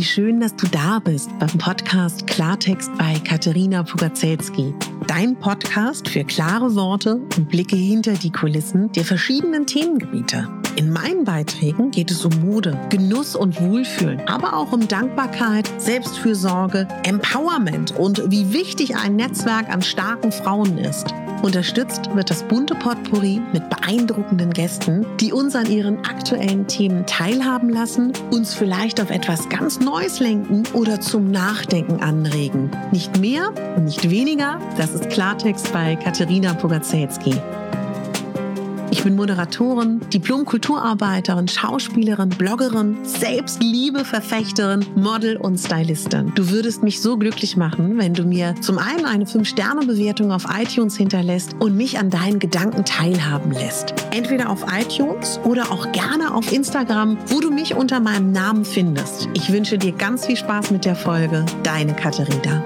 Wie schön, dass du da bist beim Podcast Klartext bei Katerina Pugacelski. Dein Podcast für klare Worte und Blicke hinter die Kulissen der verschiedenen Themengebiete. In meinen Beiträgen geht es um Mode, Genuss und Wohlfühlen, aber auch um Dankbarkeit, Selbstfürsorge, Empowerment und wie wichtig ein Netzwerk an starken Frauen ist. Unterstützt wird das bunte Potpourri mit beeindruckenden Gästen, die uns an ihren aktuellen Themen teilhaben lassen, uns vielleicht auf etwas ganz Neues lenken oder zum Nachdenken anregen. Nicht mehr und nicht weniger, das ist Klartext bei Katerina Pugacelski. Ich bin Moderatorin, Diplom-Kulturarbeiterin, Schauspielerin, Bloggerin, Selbstliebe-Verfechterin, Model und Stylistin. Du würdest mich so glücklich machen, wenn du mir zum einen eine 5-Sterne-Bewertung auf iTunes hinterlässt und mich an deinen Gedanken teilhaben lässt. Entweder auf iTunes oder auch gerne auf Instagram, wo du mich unter meinem Namen findest. Ich wünsche dir ganz viel Spaß mit der Folge. Deine Katerina.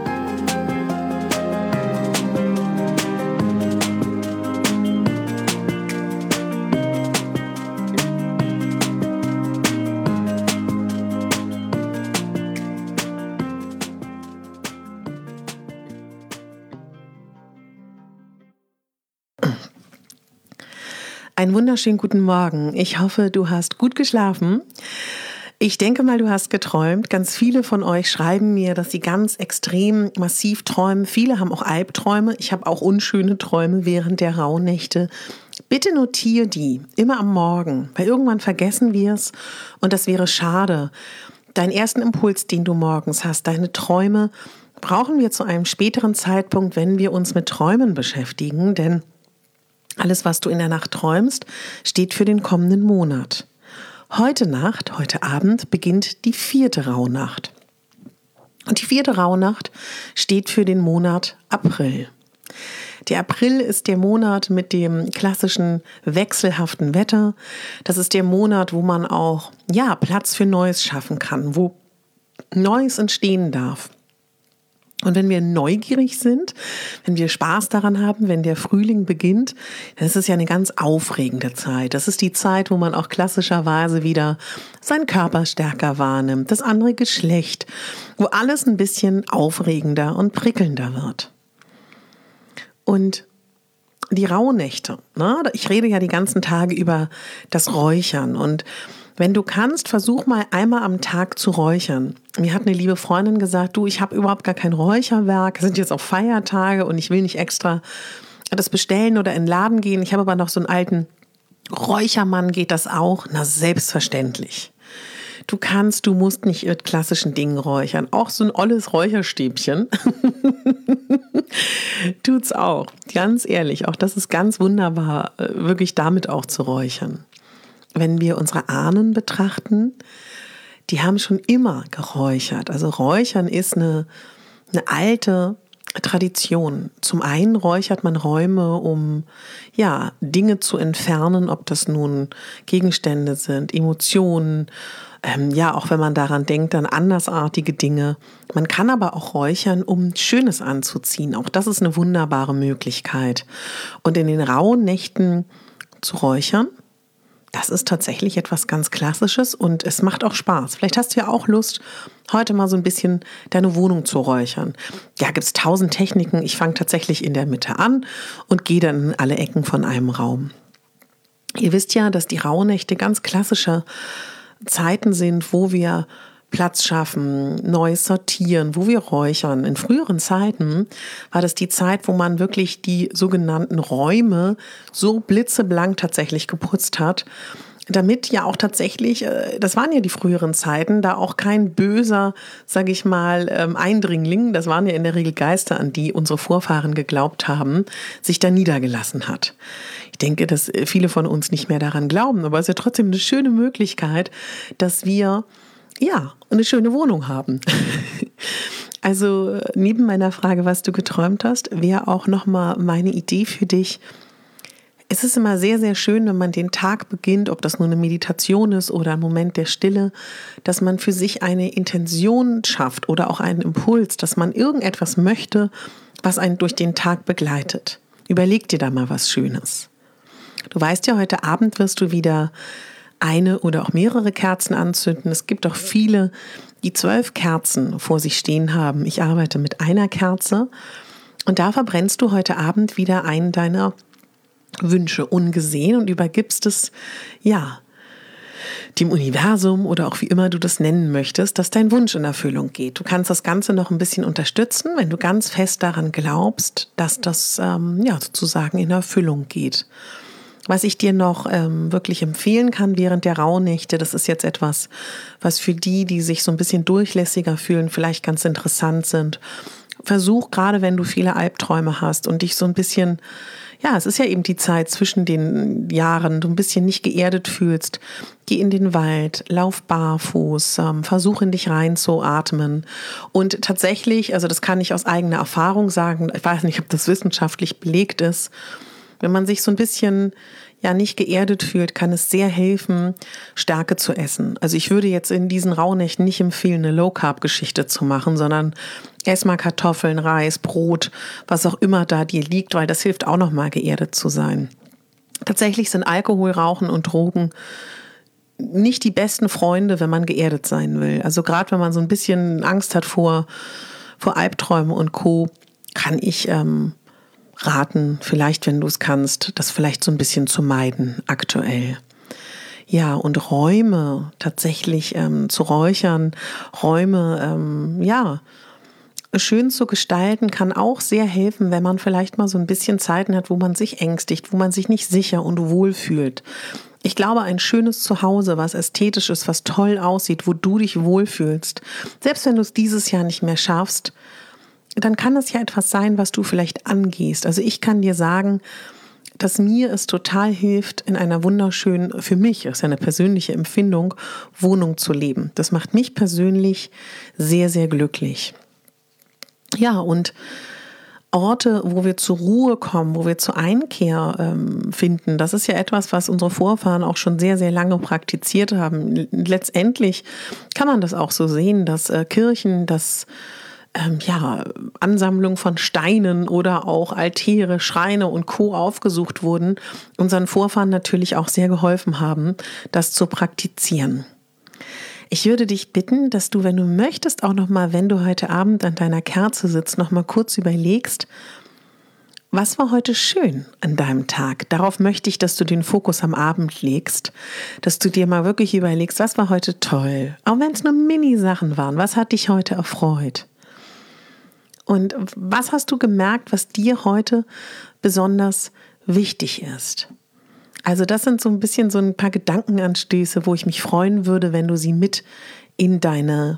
Einen wunderschönen guten Morgen. Ich hoffe, du hast gut geschlafen. Ich denke mal, du hast geträumt. Ganz viele von euch schreiben mir, dass sie ganz extrem massiv träumen. Viele haben auch Albträume. Ich habe auch unschöne Träume während der Rauhnächte. Bitte notiere die immer am Morgen, weil irgendwann vergessen wir es und das wäre schade. Deinen ersten Impuls, den du morgens hast, deine Träume, brauchen wir zu einem späteren Zeitpunkt, wenn wir uns mit Träumen beschäftigen, denn alles, was du in der Nacht träumst, steht für den kommenden Monat. Heute Abend beginnt die 4. Rauhnacht. Und die 4. Rauhnacht steht für den Monat April. Der April ist der Monat mit dem klassischen wechselhaften Wetter. Das ist der Monat, wo man auch Platz für Neues schaffen kann, wo Neues entstehen darf. Und wenn wir neugierig sind, wenn wir Spaß daran haben, wenn der Frühling beginnt, dann ist es ja eine ganz aufregende Zeit. Das ist die Zeit, wo man auch klassischerweise wieder seinen Körper stärker wahrnimmt, das andere Geschlecht, wo alles ein bisschen aufregender und prickelnder wird. Und die Rauhnächte, ich rede ja die ganzen Tage über das Räuchern und wenn du kannst, versuch mal einmal am Tag zu räuchern. Mir hat eine liebe Freundin gesagt, ich habe überhaupt gar kein Räucherwerk, es sind jetzt auch Feiertage und ich will nicht extra das bestellen oder in den Laden gehen. Ich habe aber noch so einen alten Räuchermann, geht das auch? Na, selbstverständlich. Du musst nicht mit klassischen Dingen räuchern. Auch so ein olles Räucherstäbchen tut's auch. Ganz ehrlich, auch das ist ganz wunderbar, wirklich damit auch zu räuchern. Wenn wir unsere Ahnen betrachten, die haben schon immer geräuchert. Also Räuchern ist eine alte Tradition. Zum einen räuchert man Räume, um Dinge zu entfernen, ob das nun Gegenstände sind, Emotionen, auch wenn man daran denkt, an andersartige Dinge. Man kann aber auch räuchern, um Schönes anzuziehen. Auch das ist eine wunderbare Möglichkeit. Und in den rauen Nächten zu räuchern, das ist tatsächlich etwas ganz Klassisches und es macht auch Spaß. Vielleicht hast du ja auch Lust, heute mal so ein bisschen deine Wohnung zu räuchern. Ja, gibt es 1000 Techniken. Ich fange tatsächlich in der Mitte an und gehe dann in alle Ecken von einem Raum. Ihr wisst ja, dass die Rauhnächte ganz klassische Zeiten sind, wo wir Platz schaffen, Neues sortieren, wo wir räuchern. In früheren Zeiten war das die Zeit, wo man wirklich die sogenannten Räume so blitzeblank tatsächlich geputzt hat, damit ja auch tatsächlich, das waren ja die früheren Zeiten, da auch kein böser, sage ich mal, Eindringling, das waren ja in der Regel Geister, an die unsere Vorfahren geglaubt haben, sich da niedergelassen hat. Ich denke, dass viele von uns nicht mehr daran glauben, aber es ist ja trotzdem eine schöne Möglichkeit, dass wir eine schöne Wohnung haben. Also neben meiner Frage, was du geträumt hast, wäre auch nochmal meine Idee für dich. Es ist immer sehr, sehr schön, wenn man den Tag beginnt, ob das nur eine Meditation ist oder ein Moment der Stille, dass man für sich eine Intention schafft oder auch einen Impuls, dass man irgendetwas möchte, was einen durch den Tag begleitet. Überleg dir da mal was Schönes. Du weißt ja, heute Abend wirst du wieder eine oder auch mehrere Kerzen anzünden. Es gibt auch viele, die 12 Kerzen vor sich stehen haben. Ich arbeite mit einer Kerze und da verbrennst du heute Abend wieder einen deiner Wünsche ungesehen und übergibst es, dem Universum oder auch wie immer du das nennen möchtest, dass dein Wunsch in Erfüllung geht. Du kannst das Ganze noch ein bisschen unterstützen, wenn du ganz fest daran glaubst, dass das sozusagen in Erfüllung geht. Was ich dir noch wirklich empfehlen kann während der Rauhnächte, das ist jetzt etwas, was für die sich so ein bisschen durchlässiger fühlen, vielleicht ganz interessant sind. Versuch, gerade wenn du viele Albträume hast und dich so ein bisschen, es ist ja eben die Zeit zwischen den Jahren, du ein bisschen nicht geerdet fühlst, geh in den Wald, lauf barfuß, versuch in dich reinzuatmen. Und tatsächlich, also das kann ich aus eigener Erfahrung sagen, ich weiß nicht, ob das wissenschaftlich belegt ist, wenn man sich so ein bisschen nicht geerdet fühlt, kann es sehr helfen, Stärke zu essen. Also ich würde jetzt in diesen Rauhnächten nicht empfehlen, eine Low-Carb-Geschichte zu machen, sondern ess mal Kartoffeln, Reis, Brot, was auch immer da dir liegt, weil das hilft auch nochmal geerdet zu sein. Tatsächlich sind Alkohol, Rauchen und Drogen nicht die besten Freunde, wenn man geerdet sein will. Also gerade wenn man so ein bisschen Angst hat vor Albträumen und Co., kann ich raten, vielleicht, wenn du es kannst, das vielleicht so ein bisschen zu meiden aktuell. Ja, und Räume tatsächlich zu räuchern, Räume, schön zu gestalten, kann auch sehr helfen, wenn man vielleicht mal so ein bisschen Zeiten hat, wo man sich ängstigt, wo man sich nicht sicher und wohl fühlt. Ich glaube, ein schönes Zuhause, was ästhetisch ist, was toll aussieht, wo du dich wohlfühlst, selbst wenn du es dieses Jahr nicht mehr schaffst, dann kann es ja etwas sein, was du vielleicht angehst. Also ich kann dir sagen, dass mir es total hilft, in einer wunderschönen, für mich, das ist ja eine persönliche Empfindung, Wohnung zu leben. Das macht mich persönlich sehr, sehr glücklich. Ja, und Orte, wo wir zur Ruhe kommen, wo wir zur Einkehr finden, das ist ja etwas, was unsere Vorfahren auch schon sehr, sehr lange praktiziert haben. Letztendlich kann man das auch so sehen, dass Kirchen, Ansammlung von Steinen oder auch Altäre, Schreine und Co. aufgesucht wurden, unseren Vorfahren natürlich auch sehr geholfen haben, das zu praktizieren. Ich würde dich bitten, dass du, wenn du möchtest, auch nochmal, wenn du heute Abend an deiner Kerze sitzt, nochmal kurz überlegst, was war heute schön an deinem Tag? Darauf möchte ich, dass du den Fokus am Abend legst, dass du dir mal wirklich überlegst, was war heute toll? Auch wenn es nur Mini-Sachen waren, was hat dich heute erfreut? Und was hast du gemerkt, was dir heute besonders wichtig ist? Also das sind so ein bisschen so ein paar Gedankenanstöße, wo ich mich freuen würde, wenn du sie mit in deine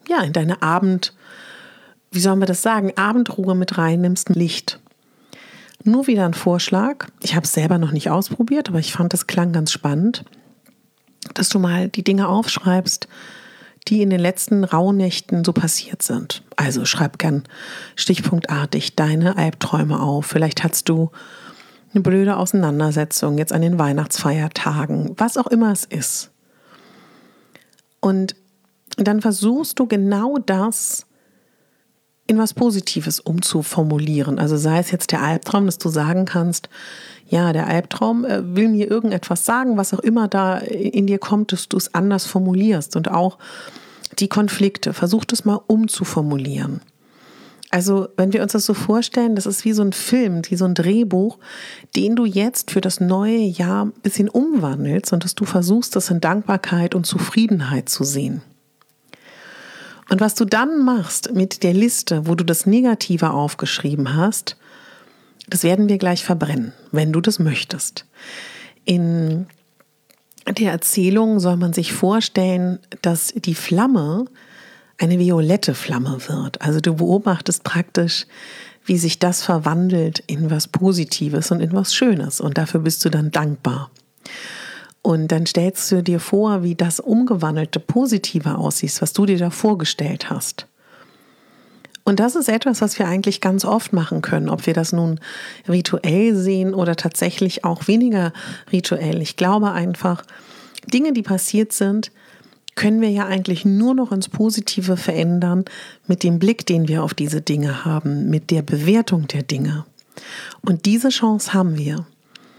Abendruhe mit reinnimmst, Licht. Nur wieder ein Vorschlag. Ich habe es selber noch nicht ausprobiert, aber ich fand, das klang ganz spannend, dass du mal die Dinge aufschreibst, die in den letzten Rauhnächten so passiert sind. Also schreib gern stichpunktartig deine Albträume auf. Vielleicht hattest du eine blöde Auseinandersetzung jetzt an den Weihnachtsfeiertagen, was auch immer es ist. Und dann versuchst du genau das in was Positives umzuformulieren. Also sei es jetzt der Albtraum, dass du sagen kannst, ja, der Albtraum will mir irgendetwas sagen, was auch immer da in dir kommt, dass du es anders formulierst. Und auch die Konflikte, versuch das mal umzuformulieren. Also wenn wir uns das so vorstellen, das ist wie so ein Film, wie so ein Drehbuch, den du jetzt für das neue Jahr ein bisschen umwandelst und dass du versuchst, das in Dankbarkeit und Zufriedenheit zu sehen. Und was du dann machst mit der Liste, wo du das Negative aufgeschrieben hast, das werden wir gleich verbrennen, wenn du das möchtest. In der Erzählung soll man sich vorstellen, dass die Flamme eine violette Flamme wird. Also du beobachtest praktisch, wie sich das verwandelt in was Positives und in was Schönes. Und dafür bist du dann dankbar. Und dann stellst du dir vor, wie das umgewandelte Positive aussieht, was du dir da vorgestellt hast. Und das ist etwas, was wir eigentlich ganz oft machen können, ob wir das nun rituell sehen oder tatsächlich auch weniger rituell. Ich glaube einfach, Dinge, die passiert sind, können wir ja eigentlich nur noch ins Positive verändern mit dem Blick, den wir auf diese Dinge haben, mit der Bewertung der Dinge. Und diese Chance haben wir.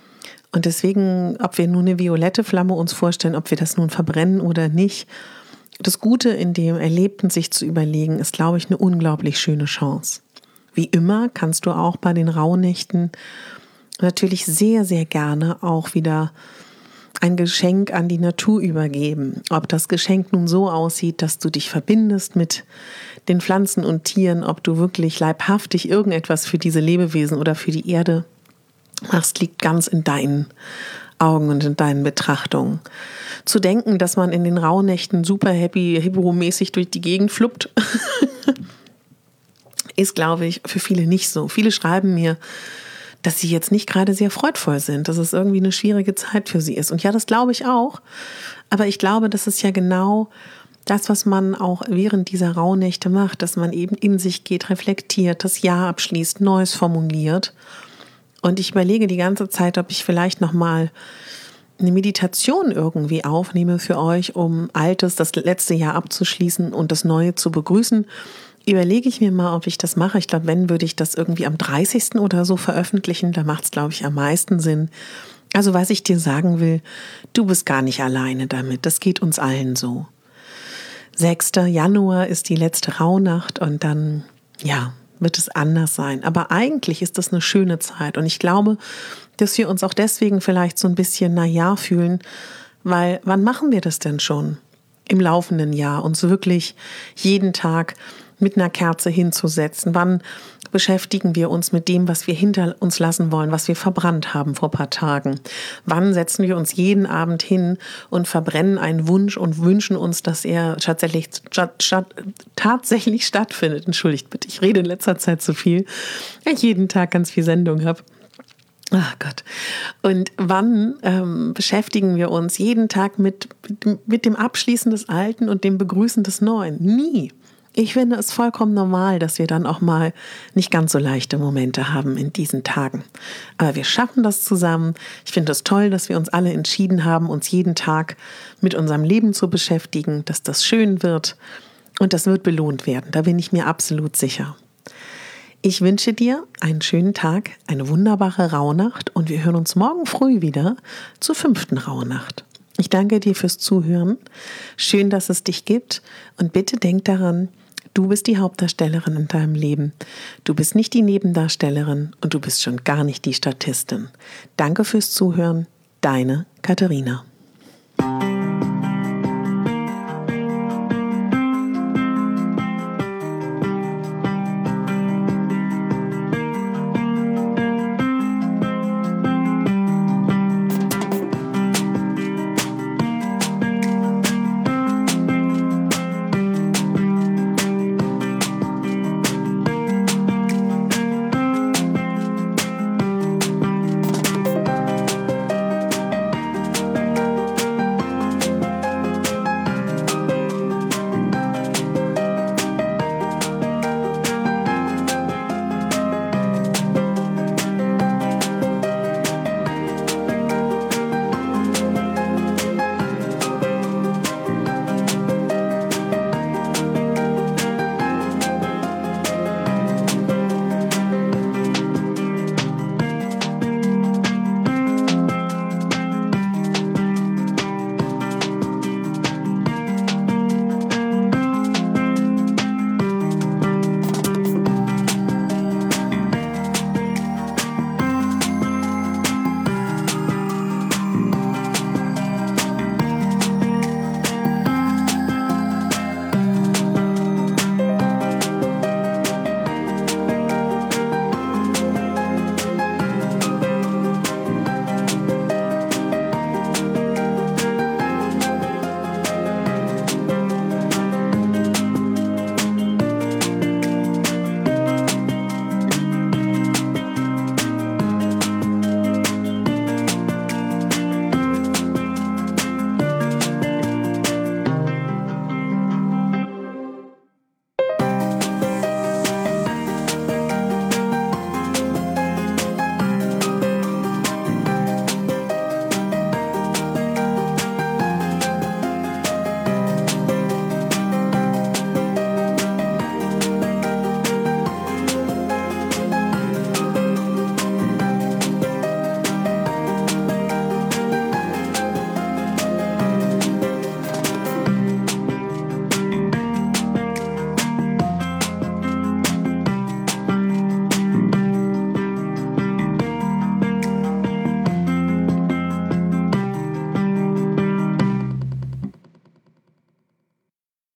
Und deswegen, ob wir nun eine violette Flamme uns vorstellen, ob wir das nun verbrennen oder nicht, das Gute in dem Erlebten sich zu überlegen, ist, glaube ich, eine unglaublich schöne Chance. Wie immer kannst du auch bei den Rauhnächten natürlich sehr, sehr gerne auch wieder ein Geschenk an die Natur übergeben. Ob das Geschenk nun so aussieht, dass du dich verbindest mit den Pflanzen und Tieren, ob du wirklich leibhaftig irgendetwas für diese Lebewesen oder für die Erde machst, liegt ganz in deinen Augen und in deinen Betrachtungen. Zu denken, dass man in den Rauhnächten super happy, hippo-mäßig durch die Gegend fluppt, ist, glaube ich, für viele nicht so. Viele schreiben mir, dass sie jetzt nicht gerade sehr freudvoll sind, dass es irgendwie eine schwierige Zeit für sie ist. Und ja, das glaube ich auch. Aber ich glaube, das ist ja genau das, was man auch während dieser Rauhnächte macht, dass man eben in sich geht, reflektiert, das Jahr abschließt, Neues formuliert. Und ich überlege die ganze Zeit, ob ich vielleicht nochmal eine Meditation irgendwie aufnehme für euch, um Altes, das letzte Jahr abzuschließen und das Neue zu begrüßen. Überlege ich mir mal, ob ich das mache. Ich glaube, wenn, würde ich das irgendwie am 30. oder so veröffentlichen. Da macht es, glaube ich, am meisten Sinn. Also was ich dir sagen will, du bist gar nicht alleine damit. Das geht uns allen so. 6. Januar ist die letzte Rauhnacht und dann, ja, wird es anders sein. Aber eigentlich ist das eine schöne Zeit. Und ich glaube, dass wir uns auch deswegen vielleicht so ein bisschen fühlen, weil wann machen wir das denn schon im laufenden Jahr, uns wirklich jeden Tag mit einer Kerze hinzusetzen? Wann beschäftigen wir uns mit dem, was wir hinter uns lassen wollen, was wir verbrannt haben vor ein paar Tagen? Wann setzen wir uns jeden Abend hin und verbrennen einen Wunsch und wünschen uns, dass er tatsächlich stattfindet? Entschuldigt bitte, ich rede in letzter Zeit zu viel, weil ich jeden Tag ganz viel Sendung habe. Ach Gott. Und wann beschäftigen wir uns jeden Tag mit dem Abschließen des Alten und dem Begrüßen des Neuen? Nie. Ich finde es vollkommen normal, dass wir dann auch mal nicht ganz so leichte Momente haben in diesen Tagen. Aber wir schaffen das zusammen. Ich finde es toll, dass wir uns alle entschieden haben, uns jeden Tag mit unserem Leben zu beschäftigen, dass das schön wird und das wird belohnt werden. Da bin ich mir absolut sicher. Ich wünsche dir einen schönen Tag, eine wunderbare Rauhnacht und wir hören uns morgen früh wieder zur 5. Rauhnacht. Ich danke dir fürs Zuhören. Schön, dass es dich gibt und bitte denk daran, du bist die Hauptdarstellerin in deinem Leben. Du bist nicht die Nebendarstellerin und du bist schon gar nicht die Statistin. Danke fürs Zuhören. Deine Katharina.